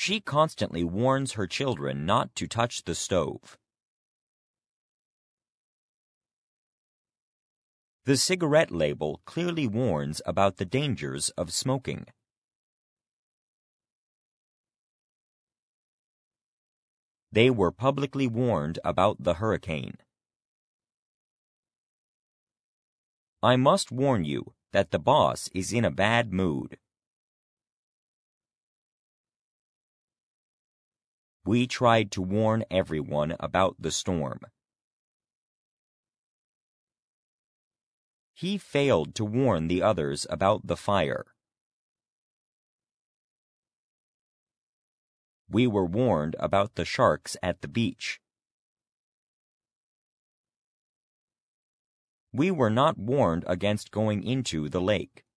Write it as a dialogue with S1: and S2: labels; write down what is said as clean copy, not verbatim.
S1: She constantly warns her children not to touch the stove. The cigarette label clearly warns about the dangers of smoking. They were publicly warned about the hurricane. I must warn you that the boss is in a bad mood. We tried to warn everyone about the storm. He failed to warn the others about the fire. We were warned about the sharks at the beach. We were not warned against going into the lake.